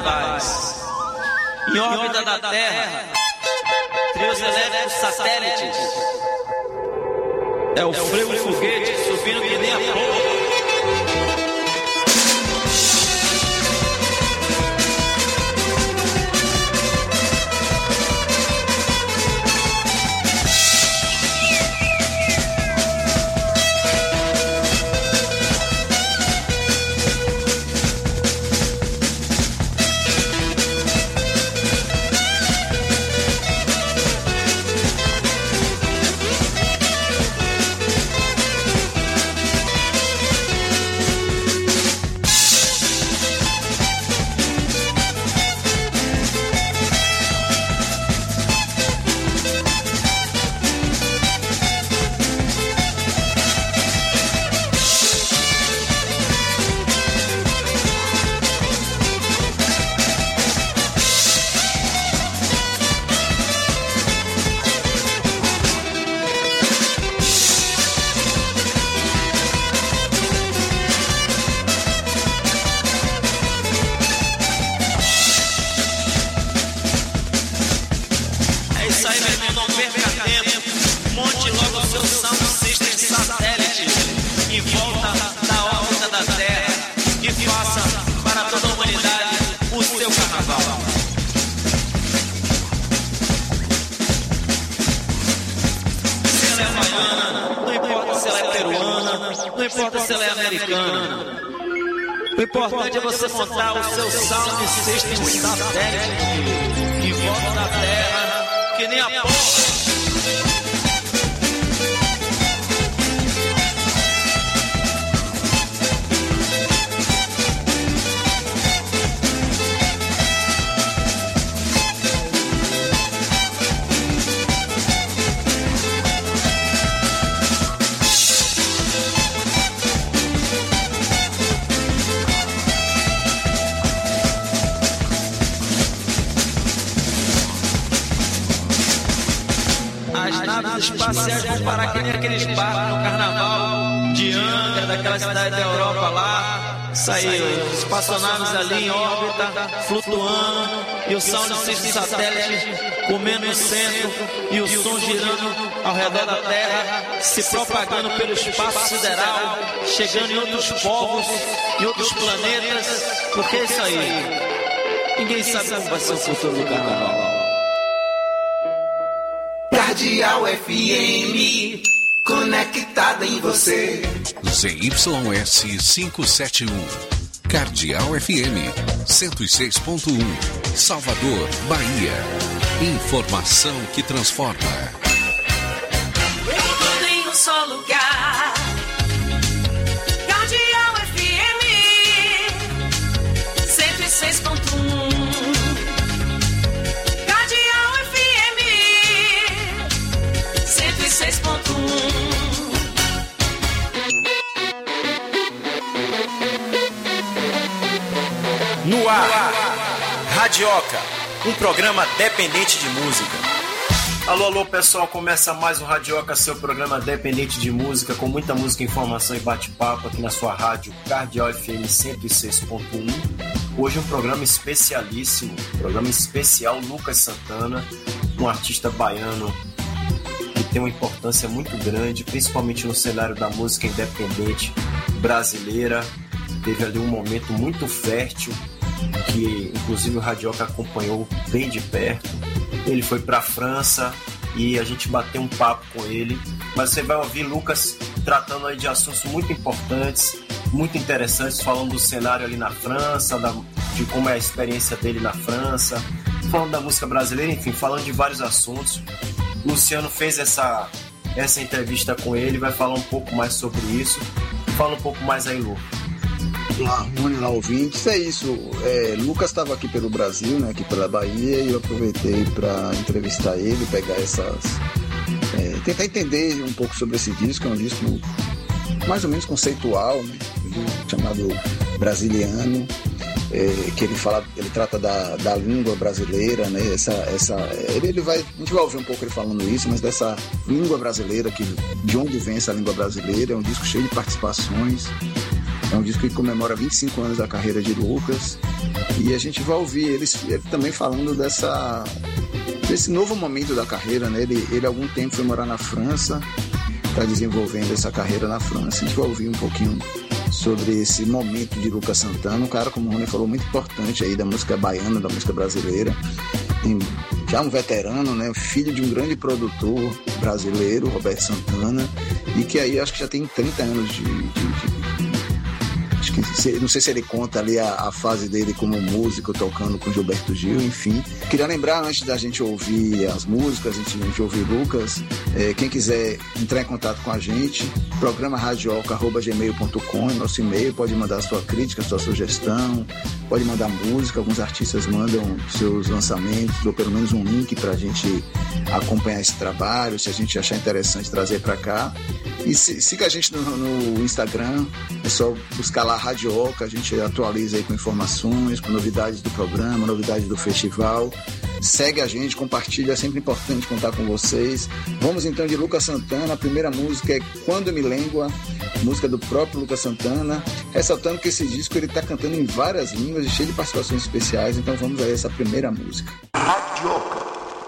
carnavais. Em órbita da Terra, trios elétricos satélites. É o freio do foguete subindo que nem a porra. Não importa se ela é americana. O importante é você montar o seu sound system satélite em volta da Terra, que nem a porra. Espaciais vão parar que nem aqueles barcos no carnaval de Angra, daquela cidade da Europa lá. Saiu espaçonaves ali em órbita, flutuando, e o sound system satélite comendo no centro, e o som girando ao redor da Terra, se propagando pelo espaço sideral, chegando em outros povos, em outros planetas. Porque é isso aí. Ninguém sabe como vai ser o futuro do carnaval. Cardeal FM, conectada em você. ZYS 571, Cardeal FM 106.1, Salvador, Bahia. Informação que transforma. Tudo em um só lugar. Cardeal FM 106.1. No ar, Radioca, um programa dependente de música. Alô, alô pessoal, começa mais um Radioca, seu programa dependente de música, com muita música, informação e bate-papo aqui na sua rádio Cardeal FM 106.1. Hoje um programa especialíssimo, programa especial Lucas Santana, um artista baiano que tem uma importância muito grande, principalmente no cenário da música independente brasileira. Teve ali um momento muito fértil, que inclusive o Radioca acompanhou bem de perto. Ele foi para a França e a gente bateu um papo com ele, mas você vai ouvir Lucas tratando aí de assuntos muito importantes, muito interessantes, falando do cenário ali na França, de como é a experiência dele na França, falando da música brasileira, enfim, falando de vários assuntos. Luciano fez essa entrevista com ele, vai falar um pouco mais sobre isso. Fala um pouco mais aí, Lu. Olá, ouvintes. É isso. Lucas estava aqui pelo Brasil, né, aqui pela Bahia, e eu aproveitei para entrevistar ele, pegar tentar entender um pouco sobre esse disco. É um disco mais ou menos conceitual, né, chamado Brasiliano, que ele trata da língua brasileira, né? A gente vai ouvir um pouco ele falando isso, mas dessa língua brasileira, de onde vem essa língua brasileira. É um disco cheio de participações. É um disco que comemora 25 anos da carreira de Lucas. E a gente vai ouvir ele também falando desse novo momento da carreira, né? Ele há algum tempo foi morar na França, está desenvolvendo essa carreira na França. A gente vai ouvir um pouquinho sobre esse momento de Lucas Santana, um cara, como o Rony falou, muito importante aí da música baiana, da música brasileira. Já um veterano, né? Filho de um grande produtor brasileiro, Roberto Santana, e que aí acho que já tem 30 anos acho que, não sei se ele conta ali a fase dele como músico, tocando com Gilberto Gil, enfim. Queria lembrar, antes da gente ouvir as músicas, antes da gente ouvir Lucas, quem quiser entrar em contato com a gente, programa radioca@gmail.com é nosso e-mail, pode mandar sua crítica, sua sugestão, pode mandar música, alguns artistas mandam seus lançamentos, ou pelo menos um link pra gente acompanhar esse trabalho, se a gente achar interessante trazer pra cá. E siga a gente no Instagram, é só buscar lá Radioca, a gente atualiza aí com informações, com novidades do programa, novidades do festival. Segue a gente, compartilha, é sempre importante contar com vocês. Vamos então de Lucas Santana, a primeira música é Quando Me Lengua, música do próprio Lucas Santana, ressaltando que esse disco ele está cantando em várias línguas e cheio de participações especiais, então vamos a essa primeira música. Radioca.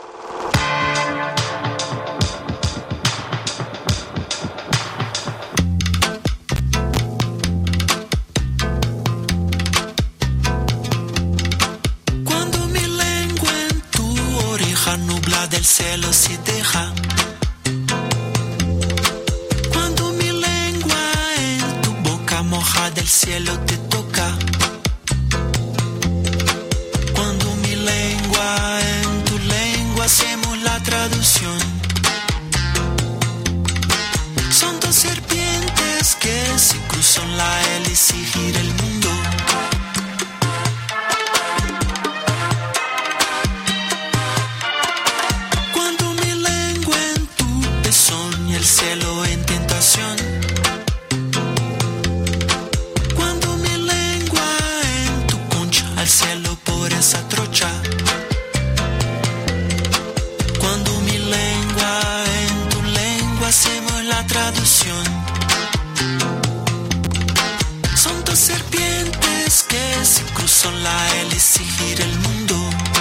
Del cielo se deja. Cuando mi lengua en tu boca mojada el cielo te toca. Cuando mi lengua en tu lengua hacemos la traducción. Son dos serpientes que se cruzan la hélice y gira el mundo. Cielo en tentación. Cuando mi lengua en tu concha al cielo por esa trocha. Cuando mi lengua en tu lengua hacemos la traducción. Son dos serpientes que se cruzan la hélice y gira el mundo.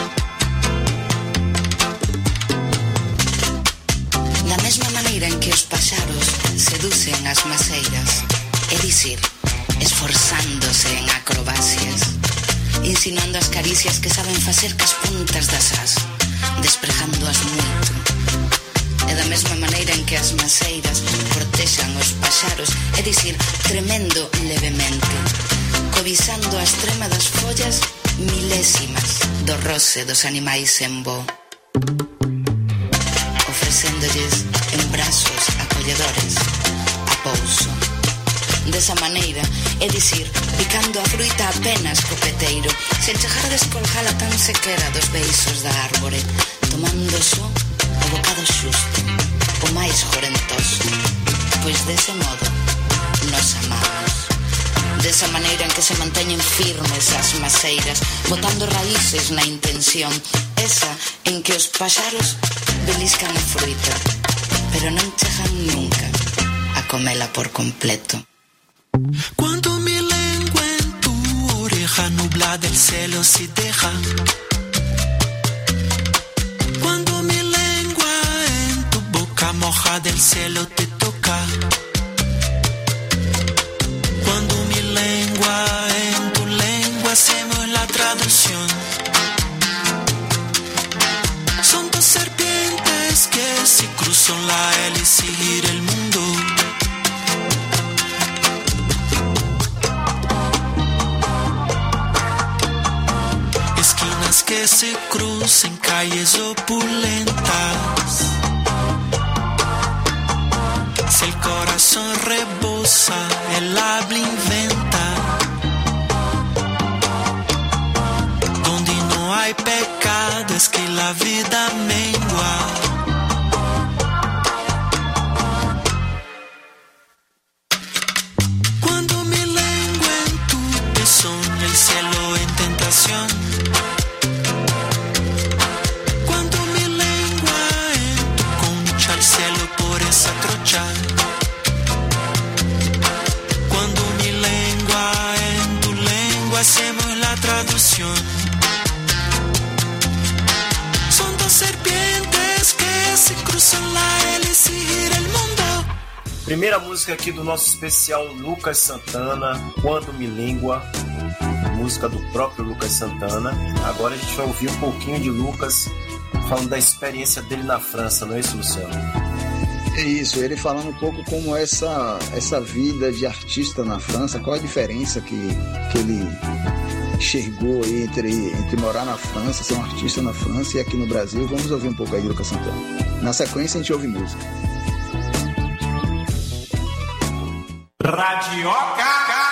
Da mesma maneira en que os paxaros seducen as maceiras, é dicir, esforzándose en acrobacias, insinuando as caricias que saben facer cas puntas das as, desprejando-as moito. E da mesma maneira en que as maceiras protexan os paxaros, é dicir, tremendo levemente, covisando a extrema das follas milésimas do roce dos animais en voo, ofrecéndolles en brazos acolledores a pouso. Desa maneira, é dicir, picando a fruita apenas co peteiro, sen chegar a descolgala tan sequera dos beiços da árbore, tomando só o bocado xusto, o máis jorentoso, pois dese modo nos amamos. Desa maneira en que se manteñen firmes as maceiras, botando raíces na intención, esa en que os paxaros beliscan a fruita, pero non chegan nunca a comela por completo. Cuando mi lengua en tu oreja nublada el cielo se deja. Cuando mi lengua en tu boca mojada el cielo te toca. Cuando mi lengua en tu lengua hacemos la traducción. Son dos serpientes que se cruzan la hélice y gira el mundo. Esquinas que se cruzan, calles opulentas. Si el corazón rebosa, el habla inventa. Donde no hay pecado es que la vida mengua. Cuando mi lengua en tu pezón, el cielo en tentación. Cuando mi lengua en tu concha, el cielo por esa trocha. Cuando mi lengua Primeira música aqui do nosso especial Lucas Santana, Quando Me Língua, música do próprio Lucas Santana. Agora a gente vai ouvir um pouquinho de Lucas falando da experiência dele na França, não é isso, Luciano? É isso, ele falando um pouco como essa vida de artista na França, qual a diferença que ele enxergou aí entre morar na França, ser um artista na França e aqui no Brasil. Vamos ouvir um pouco aí de Lucas Santana. Na sequência a gente ouve música. Radioca!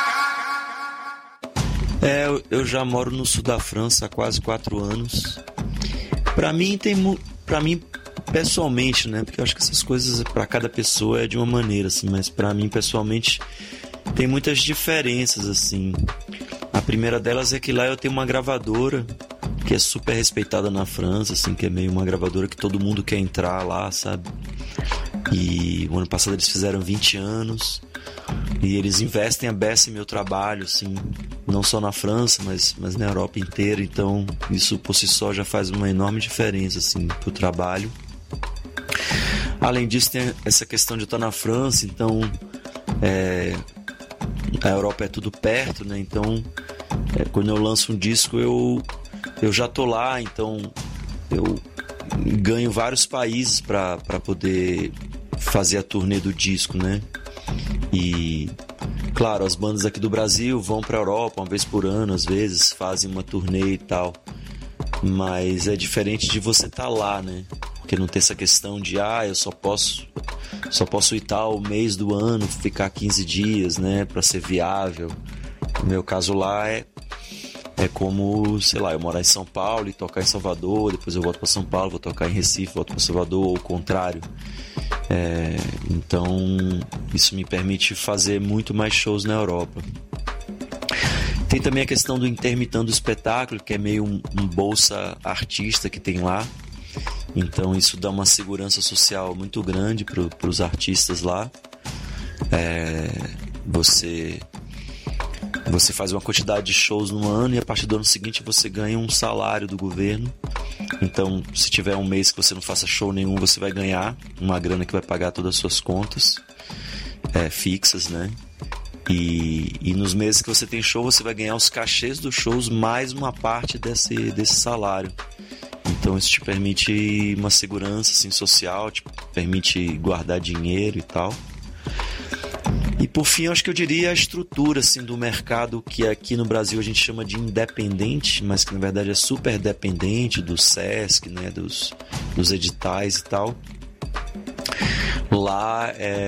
Eu já moro no sul da França há quase 4 anos. Pra mim pessoalmente, né? Porque eu acho que essas coisas pra cada pessoa é de uma maneira, assim. Mas pra mim pessoalmente tem muitas diferenças, assim. A primeira delas é que lá eu tenho uma gravadora que é super respeitada na França, assim, que é meio uma gravadora que todo mundo quer entrar lá, sabe? E o ano passado eles fizeram 20 anos e eles investem a beça em meu trabalho, assim, não só na França, mas na Europa inteira. Então isso por si só já faz uma enorme diferença, assim, pro trabalho. Além disso, tem essa questão de eu estar na França, então a Europa é tudo perto, né? Então quando eu lanço um disco eu já tô lá, então eu ganho vários países para poder fazer a turnê do disco, né? E claro, as bandas aqui do Brasil vão pra Europa uma vez por ano, às vezes fazem uma turnê e tal, mas é diferente de você estar lá, né? Porque não tem essa questão de eu só posso ir tal mês do ano, ficar 15 dias, né, para ser viável. No meu caso lá é como, sei lá, eu morar em São Paulo e tocar em Salvador, depois eu volto para São Paulo, vou tocar em Recife, volto para Salvador, ou o contrário. Então isso me permite fazer muito mais shows na Europa. Tem também a questão do intermitão do espetáculo, que é meio um bolsa artista que tem lá. Então isso dá uma segurança social muito grande para os artistas lá. Você faz uma quantidade de shows no ano e a partir do ano seguinte você ganha um salário do governo. Então, se tiver um mês que você não faça show nenhum, você vai ganhar uma grana que vai pagar todas as suas contas fixas, né? E nos meses que você tem show, você vai ganhar os cachês dos shows mais uma parte desse salário. Então isso te permite uma segurança assim, social, te permite guardar dinheiro e tal. E por fim, acho que eu diria a estrutura assim, do mercado, que aqui no Brasil a gente chama de independente, mas que na verdade é super dependente do SESC, né, dos editais e tal. Lá,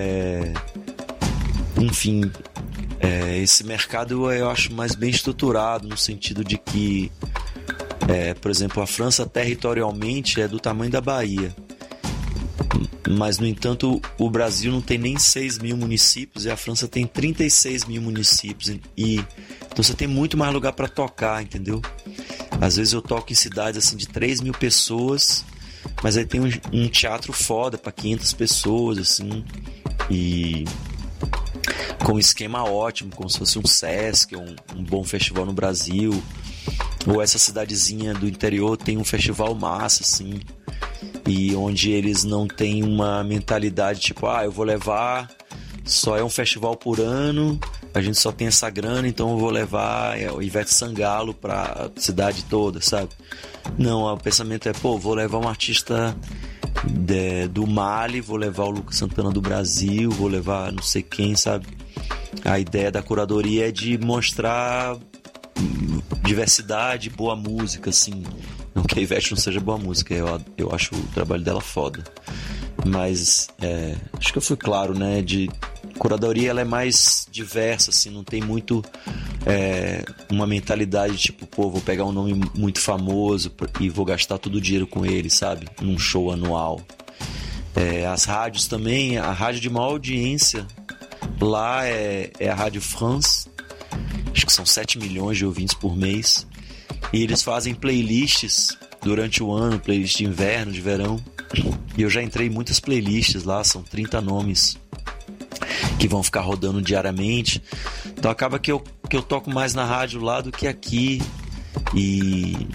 enfim, esse mercado eu acho mais bem estruturado, no sentido de que, por exemplo, a França territorialmente é do tamanho da Bahia. Mas, no entanto, o Brasil não tem nem 6 mil municípios e a França tem 36 mil municípios. Então você tem muito mais lugar para tocar, entendeu? Às vezes eu toco em cidades assim, de 3 mil pessoas, mas aí tem um teatro foda para 500 pessoas, assim, e com um esquema ótimo, como se fosse um SESC, um bom festival no Brasil. Ou essa cidadezinha do interior tem um festival massa, assim, e onde eles não têm uma mentalidade tipo, eu vou levar, só é um festival por ano, a gente só tem essa grana, então eu vou levar o Ivete Sangalo pra cidade toda, sabe? Não, o pensamento é, vou levar um artista do Mali, vou levar o Lucas Santana do Brasil, vou levar não sei quem, sabe? A ideia da curadoria é de mostrar diversidade, boa música, assim. Não que a Ivete não seja boa música, eu acho o trabalho dela foda. Mas acho que eu fui claro, né? De curadoria, ela é mais diversa, assim, não tem muito uma mentalidade tipo, vou pegar um nome muito famoso e vou gastar todo o dinheiro com ele, sabe? Num show anual. As rádios também, a rádio de maior audiência lá é a Rádio France. Acho que são 7 milhões de ouvintes por mês. E eles fazem playlists durante o ano, playlist de inverno, de verão. E eu já entrei em muitas playlists lá, são 30 nomes que vão ficar rodando diariamente. Então acaba que eu toco mais na rádio lá do que aqui. E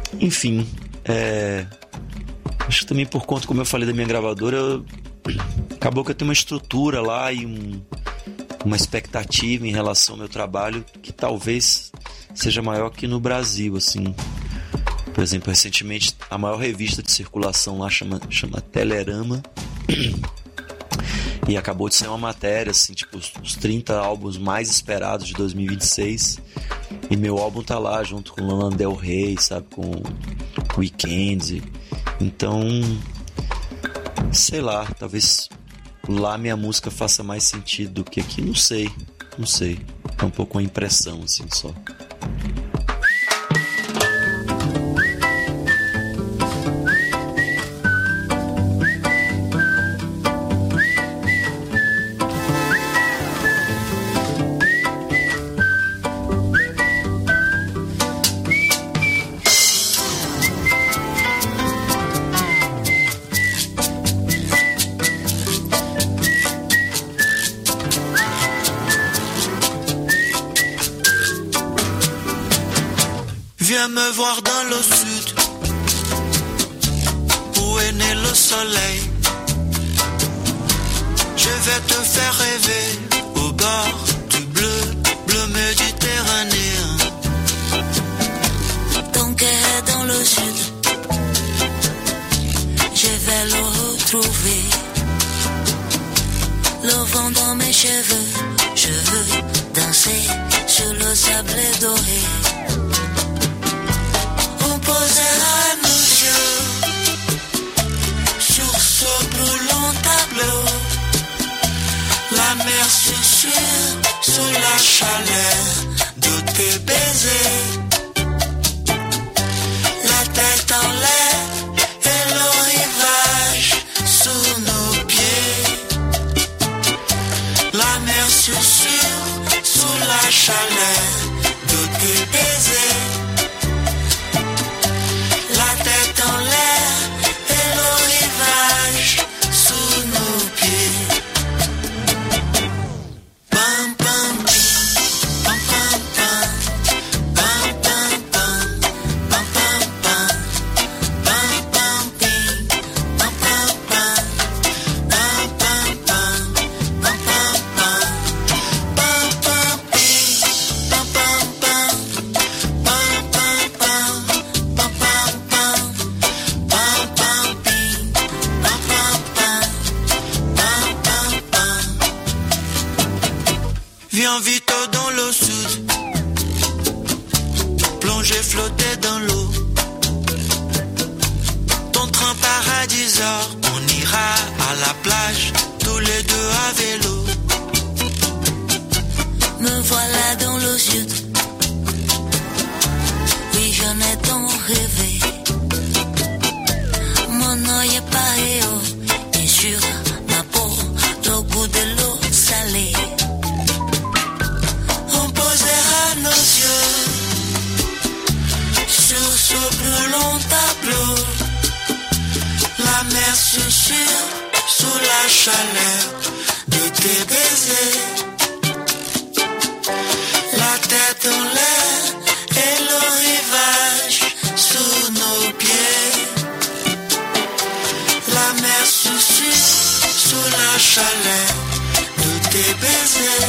enfim, acho que também por conta, como eu falei, da minha gravadora, acabou que eu tenho uma estrutura lá e uma expectativa em relação ao meu trabalho que talvez seja maior que no Brasil, assim. Por exemplo, recentemente a maior revista de circulação lá chama Telerama e acabou de sair uma matéria, assim, tipo, os 30 álbuns mais esperados de 2026, e meu álbum tá lá junto com Lana Del Rey, sabe, com Weeknd. Então, sei lá, talvez lá minha música faça mais sentido do que aqui, não sei, é um pouco uma impressão, assim, só. Viens me voir dans le sud, où est né le soleil. Je vais te faire rêver au bord du bleu méditerranéen. Ton cœur est dans le sud, je vais le retrouver. Le vent dans mes cheveux, je veux danser sur le sable doré. Posera nos yeux sur ce brûlant tableau. La mer susurre sous la chaleur de tes baisers. La tête en l'air et le rivage sous nos pieds. La mer susurre sous la chaleur de tes baisers. Dans l'air et le rivage sous nos pieds. Pam pam pam pam pam pam pam pam pam pam pam pam pam pam pam pam pam pam pam Viens vite dans le sud, plonger, flotter dans l'eau. Ton train part à 10 heures, on ira à la plage, tous les deux à vélo. Me voilà dans le sud, oui j'en ai tant rêvé. Mon œil est pareil et sur ma peau, le goût de l'eau salée. Nos yeux sur ce brûlant tableau. La mer susurre sous la chaleur de tes baisers. La tête en l'air et le rivage sous nos pieds. La mer susurre sous la chaleur de tes baisers.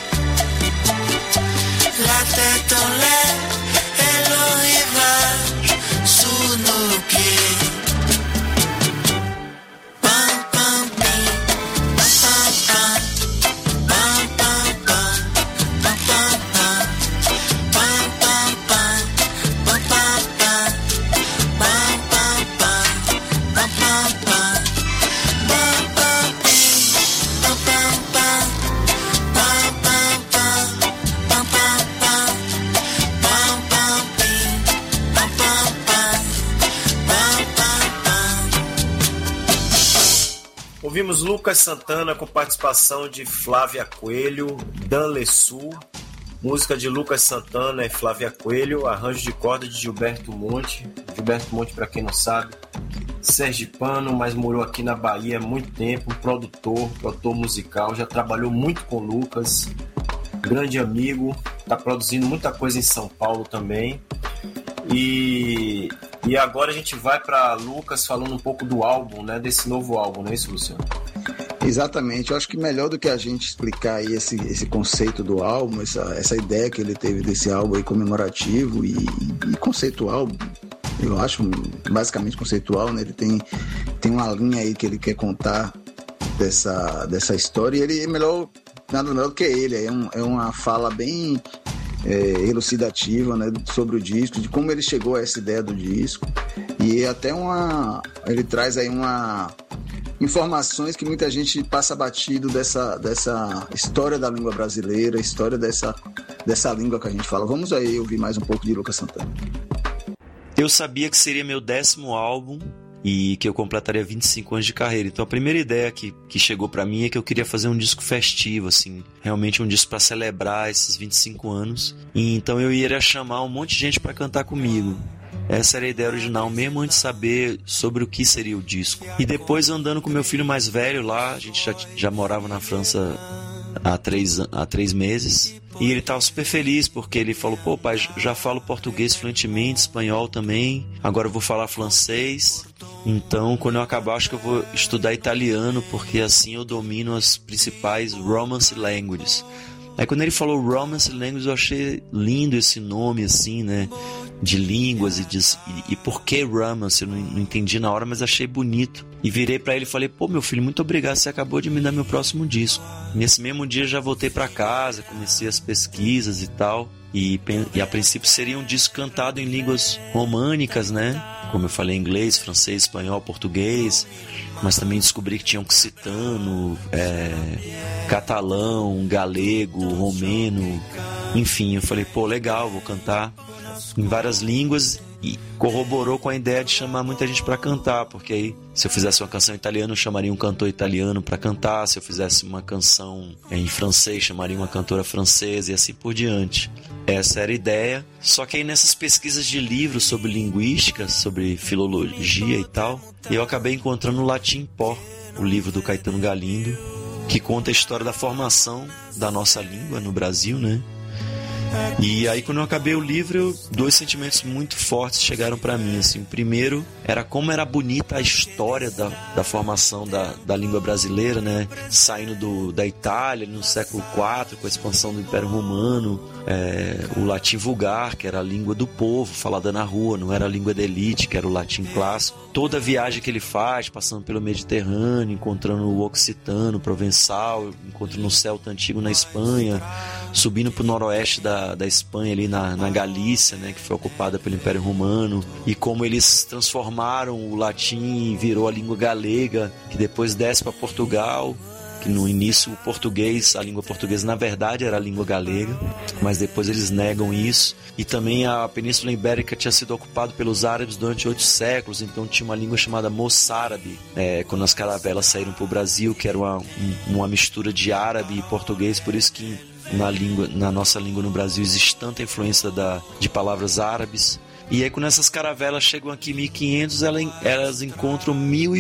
La tête en l'air et le rivage sous nos pieds. Pam pam pam pam pam pam pam pam pam pam pam pam pam Ouvimos Lucas Santana com participação de Flávia Coelho, Dan Lessu, música de Lucas Santana e Flávia Coelho, arranjo de corda de Gilberto Monte. Gilberto Monte, para quem não sabe, sergipano, mas morou aqui na Bahia há muito tempo, produtor musical, já trabalhou muito com Lucas, grande amigo, está produzindo muita coisa em São Paulo também. E agora a gente vai para Lucas falando um pouco do álbum, né? Desse novo álbum, não é isso, Luciano? Exatamente, eu acho que melhor do que a gente explicar aí esse conceito do álbum, essa ideia que ele teve desse álbum aí comemorativo e conceitual, eu acho basicamente conceitual, né? Ele tem uma linha aí que ele quer contar dessa história, e ele é nada melhor do que ele, é uma fala bem elucidativa, né, sobre o disco, de como ele chegou a essa ideia do disco, e até ele traz aí informações que muita gente passa batido dessa história da língua brasileira, história dessa língua que a gente fala. Vamos aí ouvir mais um pouco de Lucas Santana. Eu sabia que seria meu 10º álbum e que eu completaria 25 anos de carreira. Então a primeira ideia que chegou pra mim é que eu queria fazer um disco festivo, assim, realmente um disco pra celebrar esses 25 anos. E então eu iria chamar um monte de gente pra cantar comigo. Essa era a ideia original, mesmo antes de saber sobre o que seria o disco. E depois, andando com meu filho mais velho lá, a gente já morava na França há 3 meses. E ele estava super feliz, porque ele falou: pô, pai, já falo português fluentemente, espanhol também, agora eu vou falar francês. Então, quando eu acabar, acho que eu vou estudar italiano, porque assim eu domino as principais Romance Languages. Aí quando ele falou Romance Languages, eu achei lindo esse nome, assim, né, de línguas, e por que Romance? Eu não entendi na hora, mas achei bonito. E virei pra ele e falei: pô, meu filho, muito obrigado, você acabou de me dar meu próximo disco. Nesse mesmo dia já voltei pra casa, comecei as pesquisas e tal, e a princípio seria um disco cantado em línguas românicas, né, como eu falei, inglês, francês, espanhol, português, mas também descobri que tinha occitano, catalão, galego, romeno, enfim, eu falei: pô, legal, vou cantar em várias línguas. E corroborou com a ideia de chamar muita gente para cantar, porque aí, se eu fizesse uma canção italiana, eu chamaria um cantor italiano para cantar. Se eu fizesse uma canção em francês, chamaria uma cantora francesa, e assim por diante. Essa era a ideia. Só que aí, nessas pesquisas de livros sobre linguística, sobre filologia e tal, eu acabei encontrando o Latim Pó, o livro do Caetano Galindo, que conta a história da formação da nossa língua no Brasil, né? E aí, quando eu acabei o livro, 2 sentimentos muito fortes chegaram pra mim, assim. O primeiro era como era bonita a história da formação da língua brasileira, né? Saindo da Itália no século IV, com a expansão do Império Romano, o latim vulgar, que era a língua do povo, falada na rua, não era a língua da elite, que era o latim clássico. Toda a viagem que ele faz, passando pelo Mediterrâneo, encontrando o occitano, o provençal, encontrando o celta antigo na Espanha, subindo pro noroeste da Espanha, ali na Galícia, né, que foi ocupada pelo Império Romano, e como eles transformaram o latim e virou a língua galega, que depois desce para Portugal, que no início o português, a língua portuguesa na verdade era a língua galega, mas depois eles negam isso. E também a Península Ibérica tinha sido ocupada pelos árabes durante 8 séculos, então tinha uma língua chamada moçárabe, quando as caravelas saíram para o Brasil, que era uma mistura de árabe e português, por isso que na nossa língua no Brasil existe tanta influência de palavras árabes. E aí, quando essas caravelas chegam aqui em 1500, elas encontram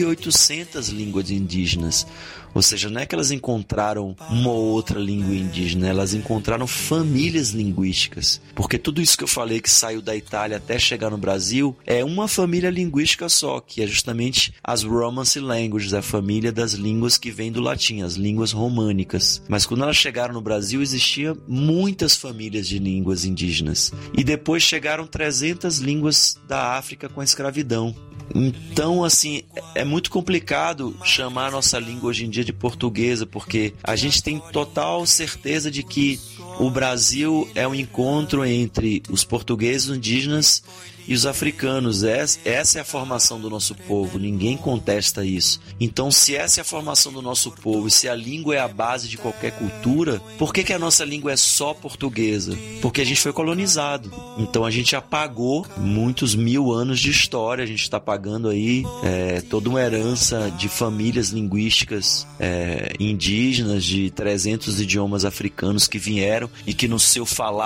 1.800 línguas indígenas. Ou seja, não é que elas encontraram uma ou outra língua indígena, elas encontraram famílias linguísticas. Porque tudo isso que eu falei que saiu da Itália até chegar no Brasil é uma família linguística só, que é justamente as Romance Languages, a família das línguas que vem do latim, as línguas românicas. Mas quando elas chegaram no Brasil, existiam muitas famílias de línguas indígenas. E depois chegaram 300 línguas da África com a escravidão. Então, assim, é muito complicado chamar a nossa língua hoje em dia de portuguesa, porque a gente tem total certeza de que o Brasil é um encontro entre os portugueses, os indígenas e os africanos. Essa é a formação do nosso povo, ninguém contesta isso. Então, se essa é a formação do nosso povo e se a língua é a base de qualquer cultura, por que a nossa língua é só portuguesa? Porque a gente foi colonizado. Então a gente apagou muitos 1000 anos de história, a gente está apagando aí toda uma herança de famílias linguísticas indígenas, de 300 idiomas africanos que vieram e que no seu falar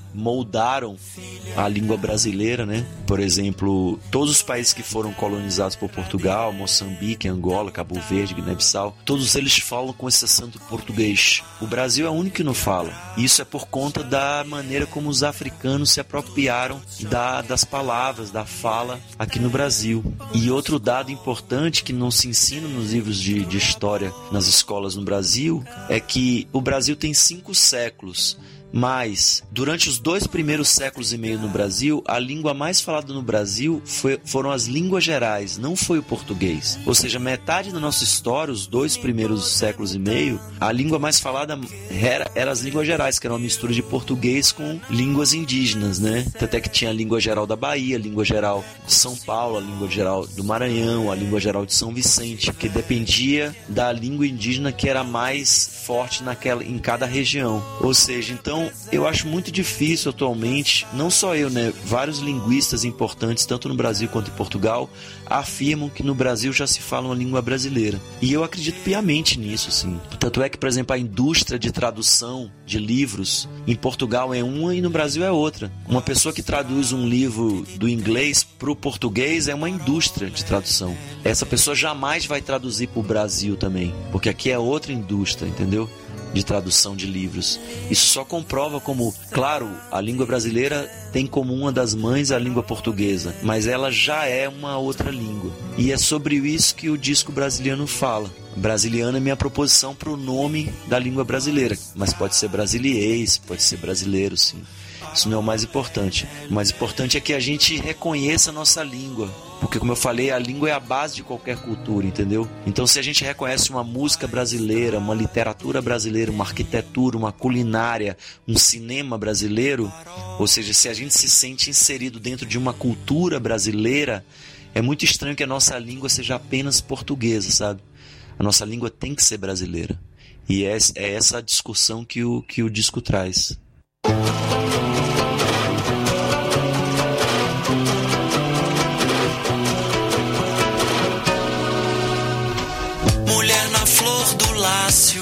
moldaram a língua brasileira, né? Por exemplo, todos os países que foram colonizados por Portugal, Moçambique, Angola, Cabo Verde, Guiné-Bissau, todos eles falam com exceção do português. O Brasil é o único que não fala. Isso é por conta da maneira como os africanos se apropriaram das palavras, da fala aqui no Brasil. E outro dado importante que não se ensina nos livros de história nas escolas no Brasil é que o Brasil tem 5 séculos. Mas, durante os 2 primeiros séculos e meio no Brasil, a língua mais falada no Brasil foram as línguas gerais, não foi o português. Ou seja, metade da nossa história, os 2 primeiros séculos e meio, a língua mais falada era as línguas gerais, que era uma mistura de português com línguas indígenas, né? Até que tinha a língua geral da Bahia, a língua geral de São Paulo, a língua geral do Maranhão, a língua geral de São Vicente, que dependia da língua indígena que era mais forte em cada região. Ou seja, então, eu acho muito difícil atualmente, não só eu, né? Vários linguistas importantes, tanto no Brasil quanto em Portugal, afirmam que no Brasil já se fala uma língua brasileira. E eu acredito piamente nisso, assim. Tanto é que, por exemplo, a indústria de tradução de livros em Portugal é uma e no Brasil é outra. Uma pessoa que traduz um livro do inglês para o português é uma indústria de tradução. Essa pessoa jamais vai traduzir para o Brasil também, porque aqui é outra indústria, entendeu? De tradução de livros. Isso só comprova como, claro, a língua brasileira tem como uma das mães a língua portuguesa, mas ela já é uma outra língua. E é sobre isso que o disco Brasiliano fala. Brasiliano é minha proposição para o nome da língua brasileira, mas pode ser brasiliês, pode ser brasileiro, sim. Isso não é o mais importante. O mais importante é que a gente reconheça a nossa língua. Porque, como eu falei, a língua é a base de qualquer cultura, entendeu? Então, se a gente reconhece uma música brasileira, uma literatura brasileira, uma arquitetura, uma culinária, um cinema brasileiro, ou seja, se a gente se sente inserido dentro de uma cultura brasileira, é muito estranho que a nossa língua seja apenas portuguesa, sabe? A nossa língua tem que ser brasileira. E é essa a discussão que o disco traz. Mulher na flor do lácio,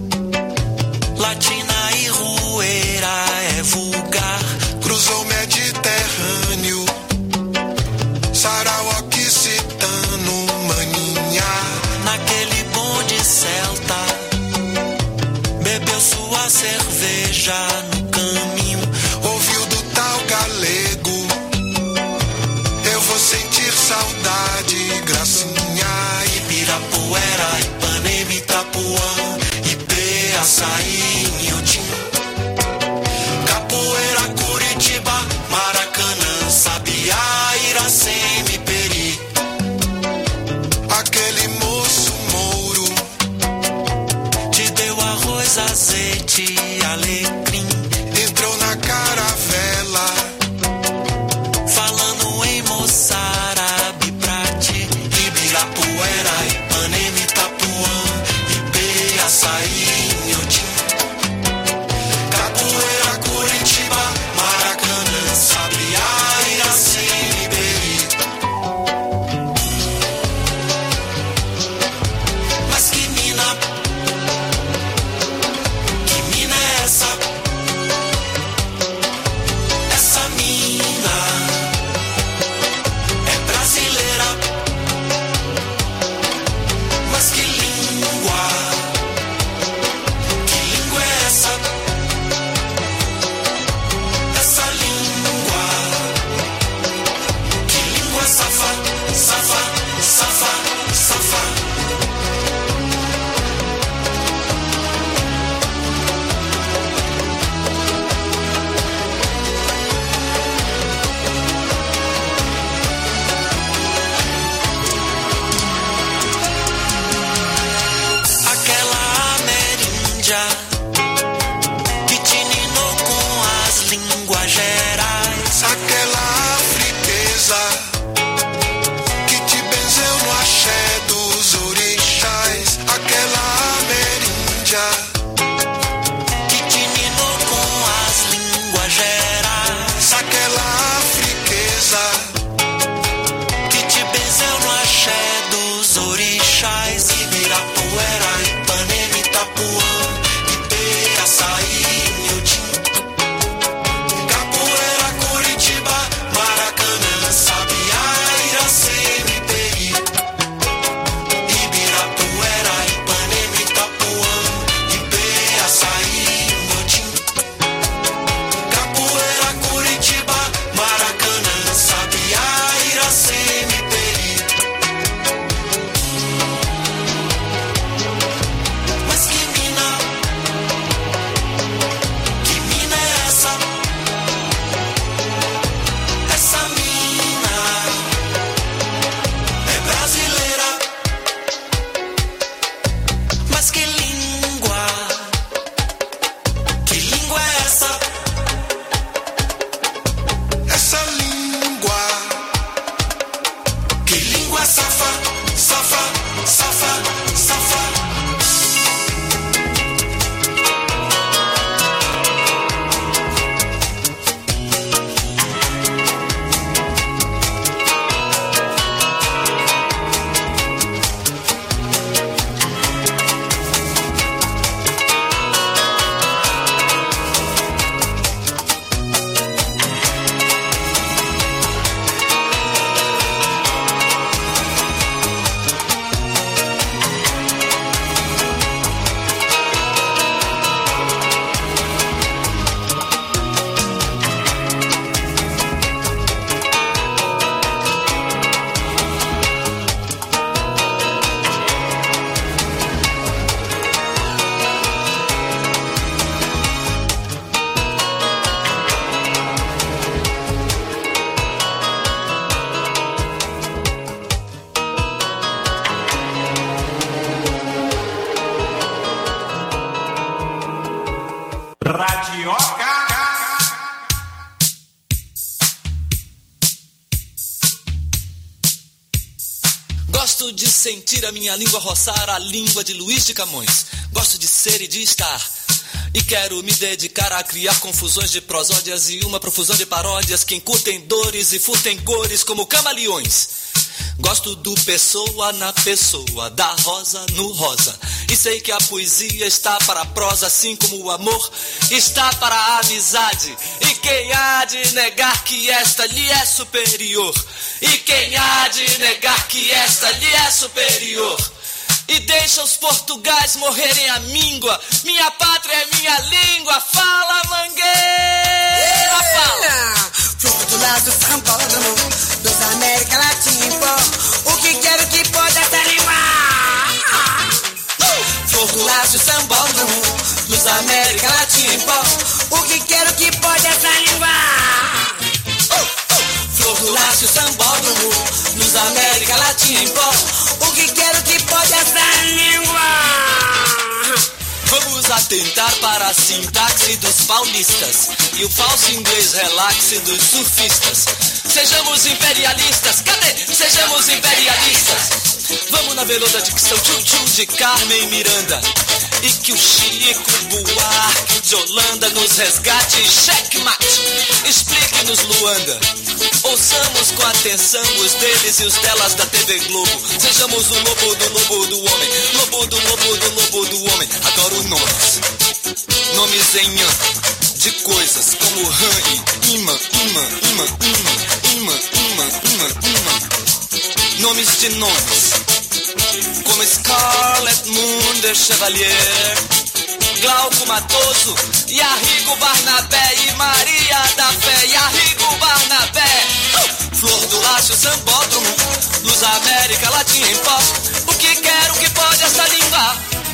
latina e rueira, é vulgar. Cruzou o Mediterrâneo, sarau occitano, maninha. Naquele bonde celta, bebeu sua cerveja no caminho. Ouviu do tal galego, eu vou sentir saudade, gracinha. Ibirapuera, Ipanema, Itapuã, Ipê, Açaí, Inhotim, Capoeira, Curitiba, Maracanã, Sabiá, Iracema e Peri. Aquele moço mouro te deu arroz, azeite e alecrim. Entrou na caravela, falando em moçárabe pra ti. Ibirapuera, Ipanema, Itapuã, Ipê, Açaí, Inhotim, Capoeira, Curitiba, Maracanã, Sabiá, Iracema e Peri. Mas que mina Gosto de sentir a minha língua roçar a língua de Luís de Camões. Gosto de ser e de estar. E quero me dedicar a criar confusões de prosódias e uma profusão de paródias que encurtem dores e furtem cores como camaleões. Gosto do pessoa na pessoa, da rosa no rosa. E sei que a poesia está para a prosa, assim como o amor está para a amizade. E quem há de negar que esta lhe é superior? E quem há de negar que esta lhe é superior? E deixa os portugais morrerem a míngua. Minha pátria é minha língua. Fala, Mangueira, fala. Flor do lado São Paulo, dos América Latina, o que quero que pode essa língua? Flor do lado São Paulo, dos América Latina, o que quero que pode essa língua? Flor do laço São Paulo, nos América Latina, o que quero que pode essa língua? Vamos atentar para a sintaxe dos paulistas e o falso inglês relaxe dos surfistas. Sejamos imperialistas, cadê? Sejamos imperialistas. Vamos na veluda dicção tchum-tchum de Carmen Miranda. E que o Chico Buarque de Holanda nos resgate. Checkmate, explique-nos Luanda. Ouçamos com atenção os deles e os delas da TV Globo. Sejamos o lobo do homem, lobo do homem. Adoro nomes, nomes em de coisas como rã e imã. Nomes de nomes, como Scarlet Moon de Chevalier, Glauco Matoso, e Arrigo Barnabé e Maria da Fé, e Arrigo Barnabé. Flor do Lácio Sambódromo, dos América Latina em pó, o que quero que pode essa língua?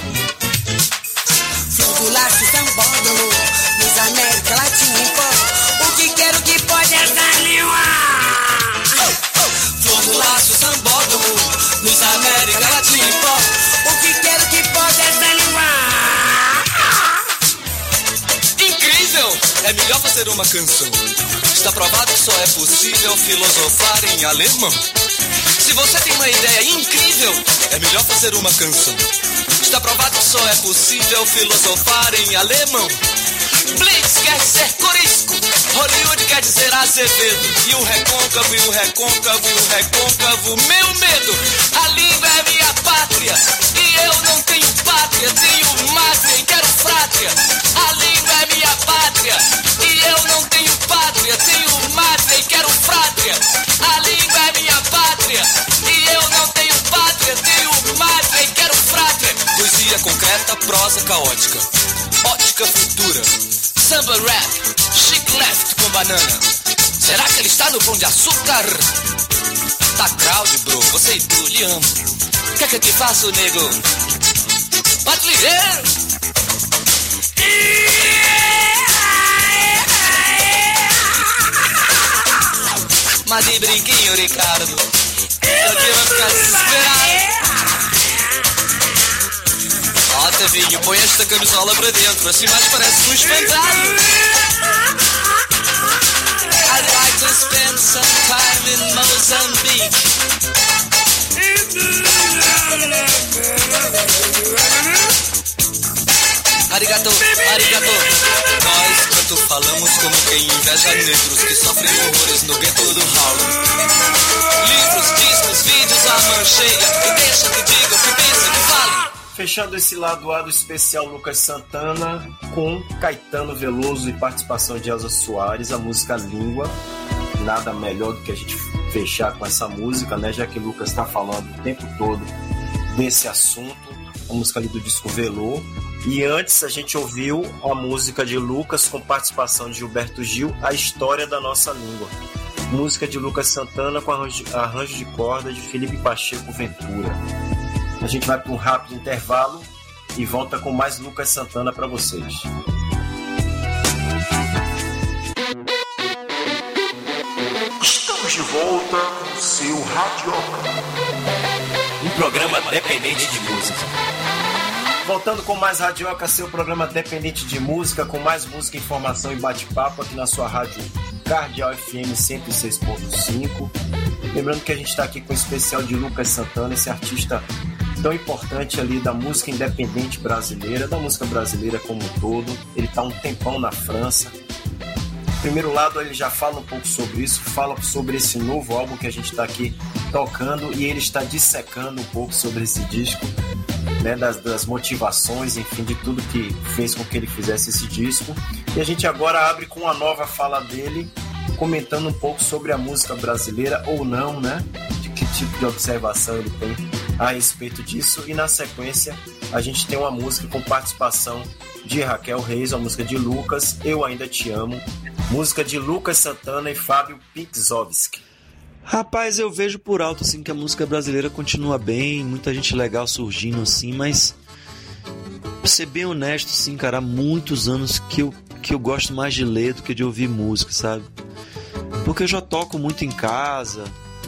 Flor do Lácio Sambódromo, dos América Latina em pó, o que quero que pode essa língua? Flor do Lácio Sambódromo, nos América Latina em pó, o que quero que pode essa língua? Incrível! É melhor fazer uma canção. Está provado que só é possível filosofar em alemão. Se você tem uma ideia incrível, é melhor fazer uma canção. Está provado que só é possível filosofar em alemão. Blitz quer dizer corisco, Hollywood quer dizer Azevedo. E o recôncavo, meu medo. A língua é minha pátria, e eu não tenho pátria. Tenho mátria e quero frátria. A língua é minha pátria, e eu não tenho pátria. Tenho mátria e quero frátria. A língua é minha pátria, e eu não tenho pátria. Tenho mátria e quero frátria. Poesia concreta, prosa caótica, ótica futura, samba rap, chic left com banana. Será que ele está no Pão de Açúcar? Tá crowd, bro, você e tu, lhe amo. O que é que eu te faço, nego? Pode ligar. Mas de brinquinho, Ricardo, porque vai ficar desesperado. Ó, Tavinho, põe esta camisola para dentro, assim mais parece um espantado. I'd like to spend some time in Mozambique. Arigato, arigato. Nós tanto falamos como quem inveja negros que sofrem horrores no gueto do Harlem. Livros, discos, vídeos, a mancheia. E deixa que digam, que pensem, que falem. Fechando esse lado A do especial Lucas Santana com Caetano Veloso e participação de Elza Soares, a música Língua. Nada melhor do que a gente fechar com essa música, né? Já que o Lucas está falando o tempo todo desse assunto, a música ali do disco Velô. E antes a gente ouviu a música de Lucas com participação de Gilberto Gil, A História da Nossa Língua. Música de Lucas Santana com arranjo de corda de Felipe Pacheco Ventura. A gente vai para um rápido intervalo e volta com mais Lucas Santana para vocês. Estamos de volta com o seu Radioca, um programa dependente de música. Voltando com mais Radioca, seu programa dependente de música, com mais música, informação e bate-papo aqui na sua rádio Cardeal FM 106.5. Lembrando que a gente está aqui com o especial de Lucas Santana, esse artista tão importante ali da música independente brasileira, da música brasileira como um todo. Ele está um tempão na França. No primeiro lado ele já fala um pouco sobre isso, fala sobre esse novo álbum que a gente está aqui tocando, e ele está dissecando um pouco sobre esse disco, né, das motivações, enfim, de tudo que fez com que ele fizesse esse disco. E a gente agora abre com a nova fala dele, comentando um pouco sobre a música brasileira ou não, né? De que tipo de observação ele tem a respeito disso. E na sequência a gente tem uma música com participação de Raquel Reis, a música de Lucas, Eu Ainda Te Amo, música de Lucas Santana e Fábio Pixovski. Rapaz, eu vejo por alto assim que a música brasileira continua bem, muita gente legal surgindo assim, mas pra ser bem honesto assim, cara, há muitos anos que eu gosto mais de ler do que de ouvir música, sabe? Porque eu já toco muito em casa,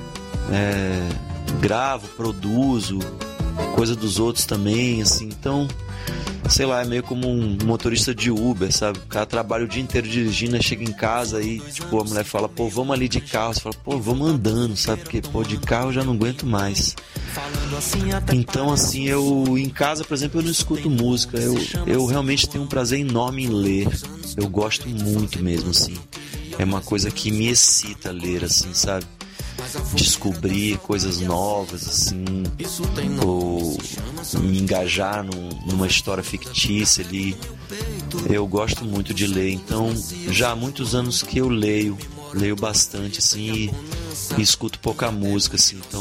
gravo, produzo, coisa dos outros também, assim, então, sei lá, é meio como um motorista de Uber, sabe? O cara trabalha o dia inteiro dirigindo, aí chega em casa e, tipo, a mulher fala, pô, vamos ali de carro, você fala, pô, vamos andando, sabe? Porque, pô, de carro eu já não aguento mais. Então, assim, eu, em casa, por exemplo, eu não escuto música, eu realmente tenho um prazer enorme em ler, eu gosto muito mesmo, assim. É uma coisa que me excita ler, assim, sabe? Descobrir coisas novas, assim, ou me engajar numa história fictícia ali. Eu gosto muito de ler, então já há muitos anos que eu leio bastante, assim, e escuto pouca música, assim, então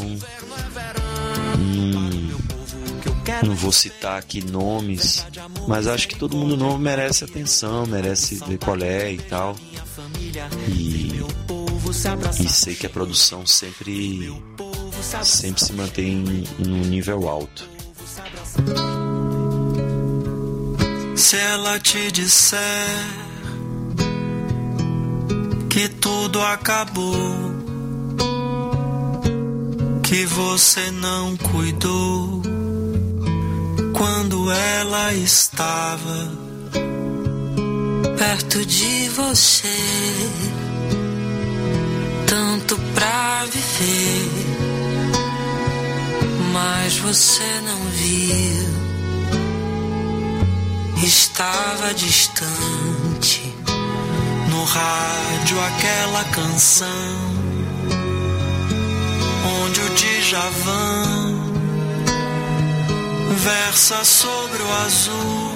não vou citar aqui nomes, mas acho que todo mundo novo merece atenção, merece ver qual é e tal. E sei que a produção sempre se mantém num nível alto. Se ela te disser que tudo acabou, que você não cuidou quando ela estava perto de você, tanto pra viver, mas você não viu, estava distante. No rádio aquela canção onde o Djavan versa sobre o azul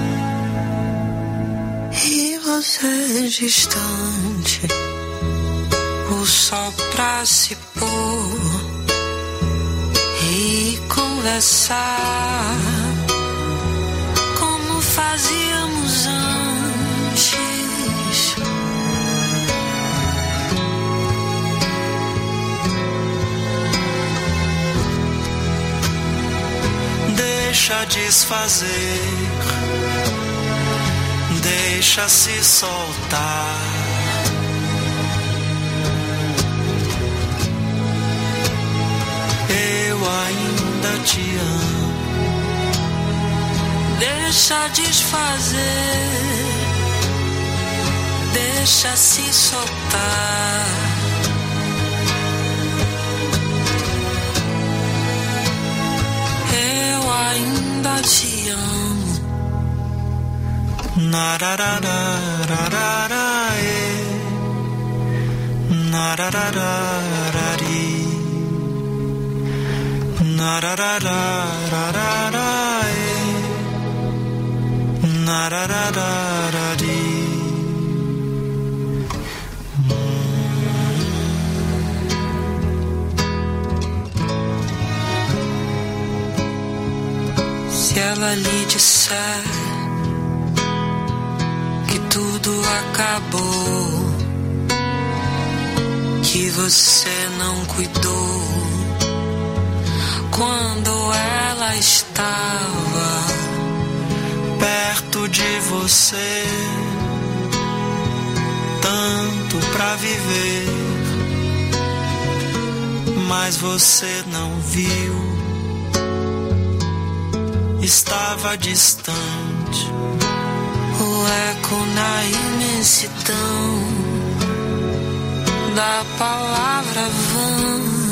e você distante, o sol pra se pôr e conversar como fazíamos antes. Deixa desfazer, deixa se soltar. Eu ainda te amo. Deixa desfazer, deixa se soltar. Eu ainda te amo. Nararararararaê, nararararari, narararararaê, nararararari. Se ela lhe disser que tudo acabou, que você não cuidou quando ela estava perto de você, tanto pra viver, mas você não viu, estava distante. O eco na imensidão da palavra vã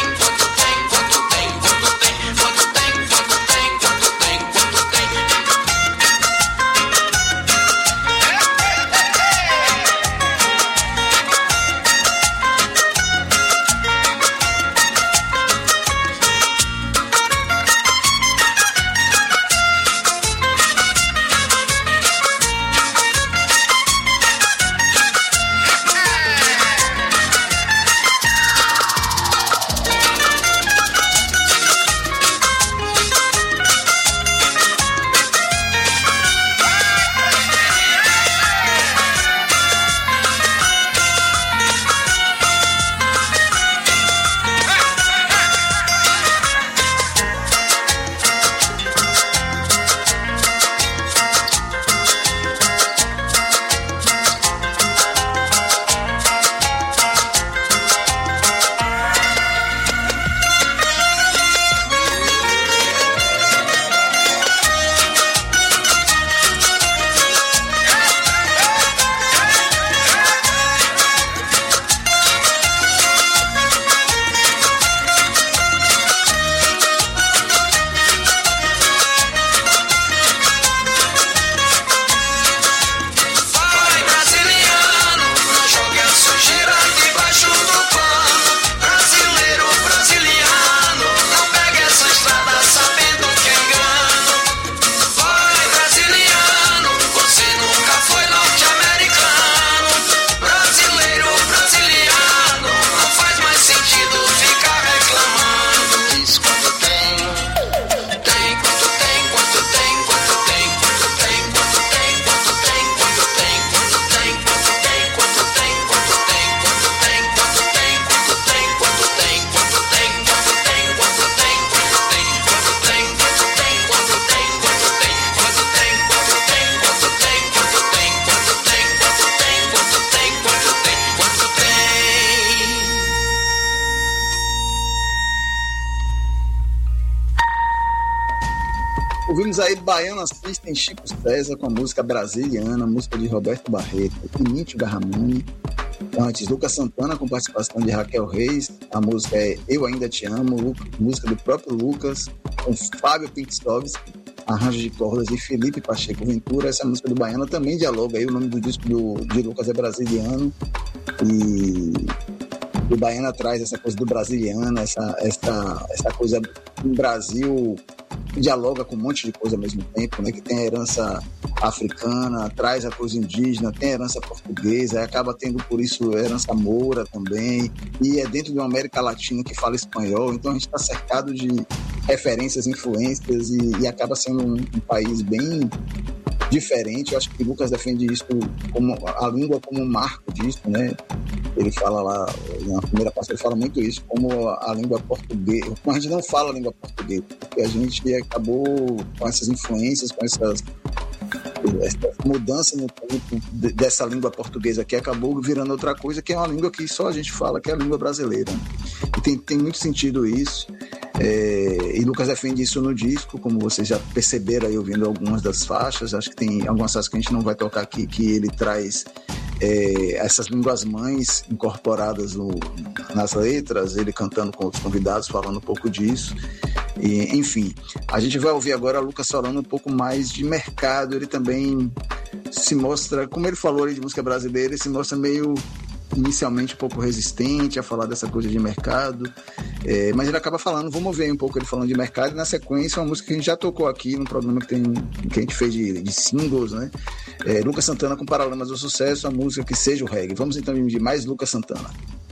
Ouvimos aí Baiana System, Chico César com a música Brasiliana, música de Roberto Barreto e Nítio Garramani. Antes, Lucas Santana com participação de Raquel Reis, a música é Eu Ainda Te Amo, música do próprio Lucas, com Fábio Pinkstovski, arranjo de cordas de Felipe Pacheco Ventura. Essa música do Baiana também dialoga aí, o nome do disco de Lucas é Brasiliano, e o Baiana traz essa coisa do brasiliano, essa coisa do Brasil que dialoga com um monte de coisa ao mesmo tempo, né? Que tem a herança africana, traz a coisa indígena, tem a herança portuguesa, aí acaba tendo por isso a herança moura também, e é dentro de uma América Latina que fala espanhol, então a gente está cercado de referências, influências e acaba sendo um país bem diferente. Eu acho que o Lucas defende isso como a língua como um marco disso, né? Ele fala lá, na primeira parte, ele fala muito isso, como a língua portuguesa. Como a gente não fala a língua portuguesa, porque a gente acabou com essas influências, com essa mudança no tempo dessa língua portuguesa que acabou virando outra coisa, que é uma língua que só a gente fala, que é a língua brasileira. E tem muito sentido isso. E Lucas defende isso no disco, como vocês já perceberam aí ouvindo algumas das faixas. Acho que tem algumas faixas que a gente não vai tocar aqui, que ele traz essas línguas mães incorporadas nas letras, ele cantando com outros convidados, falando um pouco disso. E, enfim, a gente vai ouvir agora Lucas falando um pouco mais de mercado. Ele também se mostra, como ele falou ali de música brasileira, ele se mostra meio inicialmente um pouco resistente a falar dessa coisa de mercado, mas ele acaba falando, vamos ouvir um pouco ele falando de mercado, e na sequência uma música que a gente já tocou aqui no programa que a gente fez de singles, né? Lucas Santana com Paralamas do Sucesso, a música Que Seja o Reggae. Vamos então de mais Lucas Santana.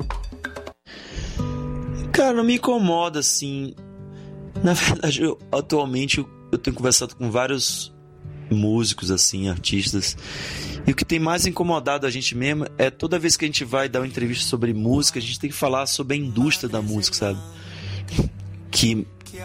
Cara, não me incomoda, assim. Na verdade, atualmente eu tenho conversado com vários músicos, assim, artistas, e o que tem mais incomodado a gente mesmo é toda vez que a gente vai dar uma entrevista sobre música, a gente tem que falar sobre a indústria da música, sabe? Que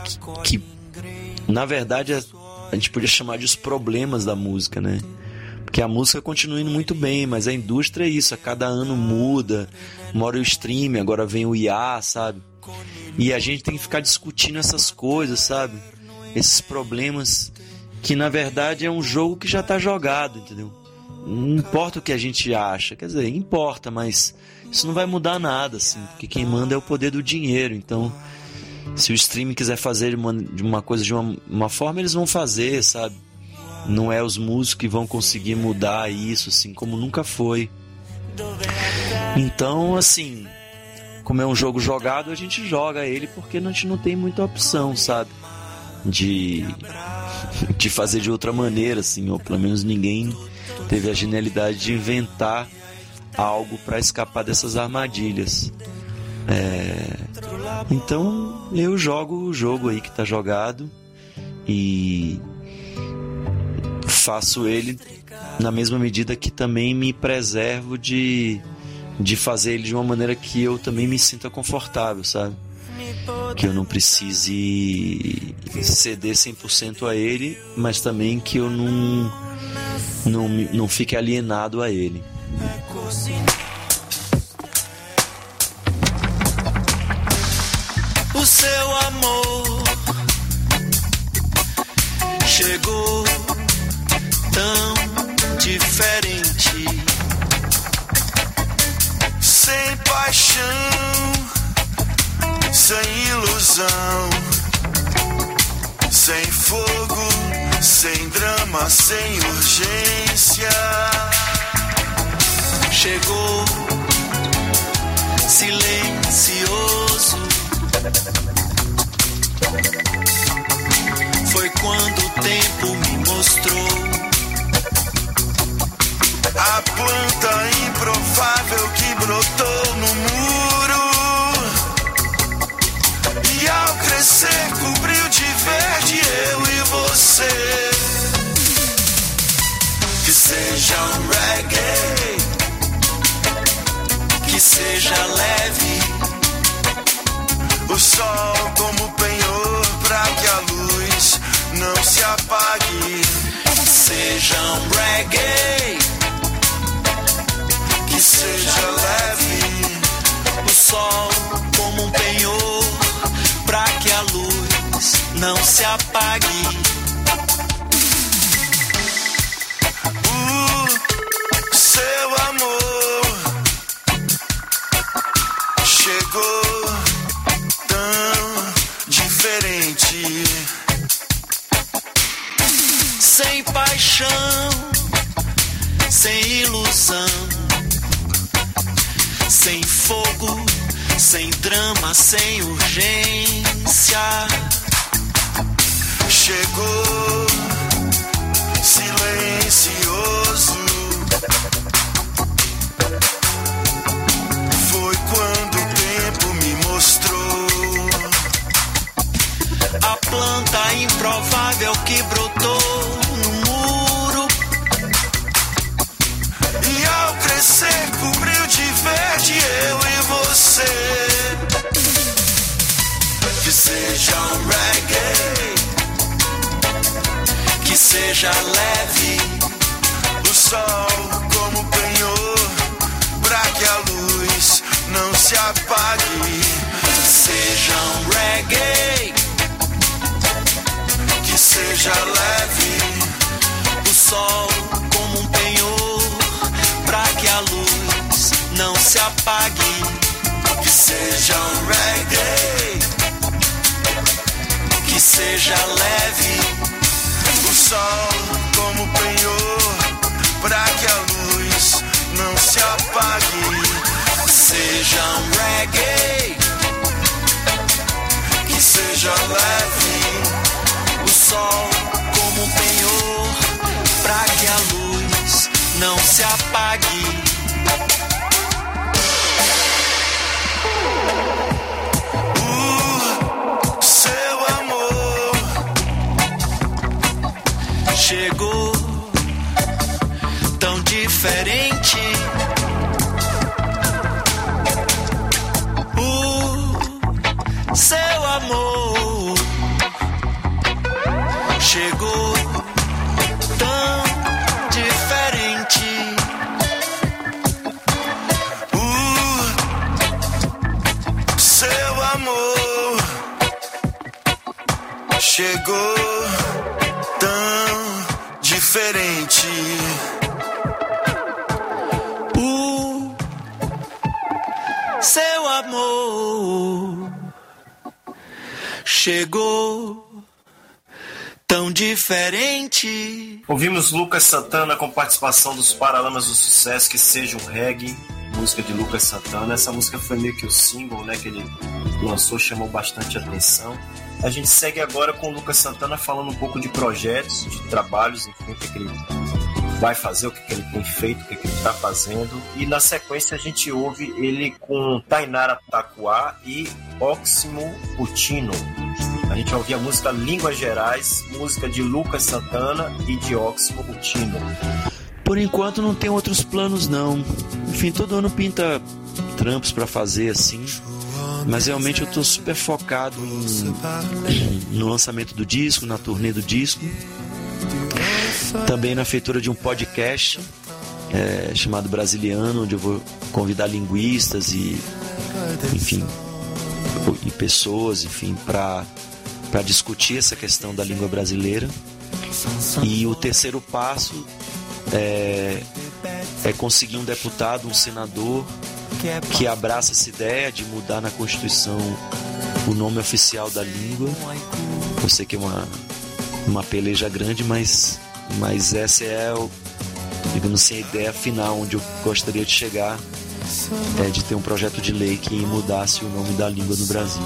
na verdade a gente podia chamar de os problemas da música, né? Porque a música continua indo muito bem, mas a indústria é isso, a cada ano muda, uma hora o streaming, agora vem o IA, sabe? E a gente tem que ficar discutindo essas coisas, sabe? Esses problemas que na verdade é um jogo que já tá jogado, entendeu? Não importa o que a gente acha, quer dizer, importa, mas isso não vai mudar nada, assim, porque quem manda é o poder do dinheiro. Então, se o streaming quiser fazer de uma coisa de uma forma, eles vão fazer, sabe? Não é os músicos que vão conseguir mudar isso, assim, como nunca foi. Então, assim, como é um jogo jogado, a gente joga ele porque a gente não tem muita opção, sabe? De fazer de outra maneira, assim, ou pelo menos ninguém teve a genialidade de inventar algo para escapar dessas armadilhas. Então eu jogo o jogo aí que tá jogado e faço ele na mesma medida que também me preservo de fazer ele de uma maneira que eu também me sinta confortável, sabe? Que eu não precise ceder 100% a ele, mas também que eu não fique alienado a ele. O seu amor chegou tão diferente, sem paixão, sem ilusão, sem fogo, sem drama, sem urgência. Chegou silencioso. Foi quando o tempo me mostrou a planta improvável que brotou no muro. E ao crescer cobriu de verde eu e você. Que seja um reggae, que seja leve, o sol como penhor pra que a luz não se apague. Que seja um reggae, que seja leve, o sol como um penhor pra que a luz não se apague. sem fogo, sem drama, sem urgência. Chegou silencioso. Foi quando o tempo me mostrou a planta improvável que brotou no muro e ao crescer cobriu de verde eu e você. Que seja um reggae, que seja leve, o sol como penhor, pra que a luz não se apague. Seja um reggae, que seja leve, o sol como um penhor, pra que a luz não se apague. Que seja um reggae, que seja leve, o sol como penhor, pra que a luz não se apague. Seja um reggae, que seja leve, o sol como um penhor, pra que a luz não se apague. O seu amor chegou tão diferente. O seu amor chegou tão diferente. O seu amor chegou tão diferente. O seu amor chegou tão diferente. Ouvimos Lucas Santana com participação dos Paralamas do Sucesso, Que Seja um Reggae, música de Lucas Santana. Essa música foi meio que o single, né, que ele lançou, chamou bastante atenção. A gente segue agora com o Lucas Santana falando um pouco de projetos, de trabalhos, enfim, o que ele vai fazer, o que ele tem feito, o que ele está fazendo. E na sequência a gente ouve ele com Tainara Tacuá e Óximo Utino. A gente vai ouvir a música Línguas Gerais, música de Lucas Santana e de Óximo Utino. Por enquanto não tem outros planos não. Enfim, todo ano pinta trampos pra fazer assim, mas realmente eu tô super focado no lançamento do disco, na turnê do disco, também na feitura de um podcast chamado Brasiliano, onde eu vou convidar linguistas e enfim, e pessoas, enfim, para discutir essa questão da língua brasileira. E o terceiro passo é conseguir um deputado, um senador que abraça essa ideia de mudar na Constituição o nome oficial da língua. Eu sei que é uma peleja grande, mas essa é, digamos assim, a ideia final onde eu gostaria de chegar, de ter um projeto de lei que mudasse o nome da língua no Brasil.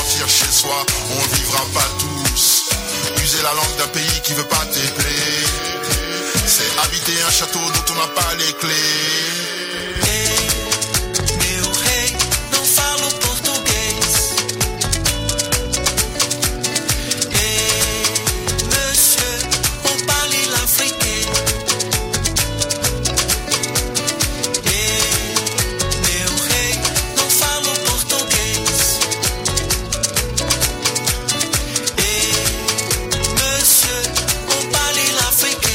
On vivra pas tous. User la langue d'un pays qui veut pas t'épeler. habiter un château dont on n'a pas les clés. Meu rei, não falo português. Monsieur, on parle l'africain. Meu rei, não falo português. Monsieur, on parle l'africain.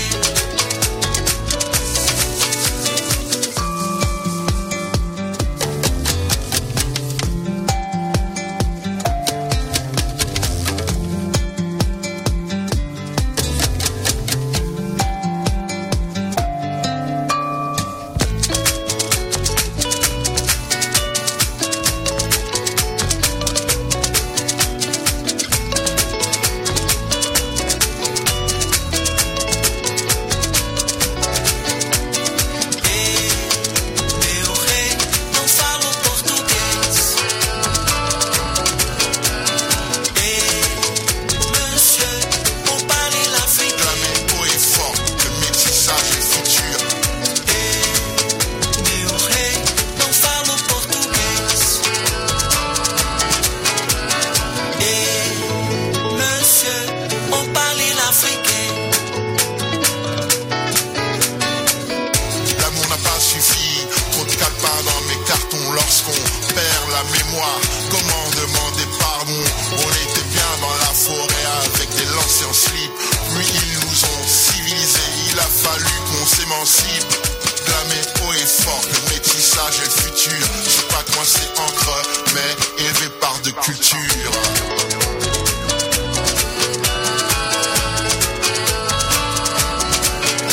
Meu rei, não falo português. Monsieur, on parle l'africain. Clamez haut et fort, le métissage est futur. Meu rei, não falo português. Monsieur, on parle l'africain. L'amour n'a pas suffi, trop de calepins dans mes cartons. Lorsqu'on perd la mémoire, comment demander pardon? On était bien dans la forêt avec des lanciers en slip. Puis ils nous ont civilisés, il a fallu qu'on s'émancipe. Clamez haut et fort, le métissage est le futur. Je sais pas coincé entre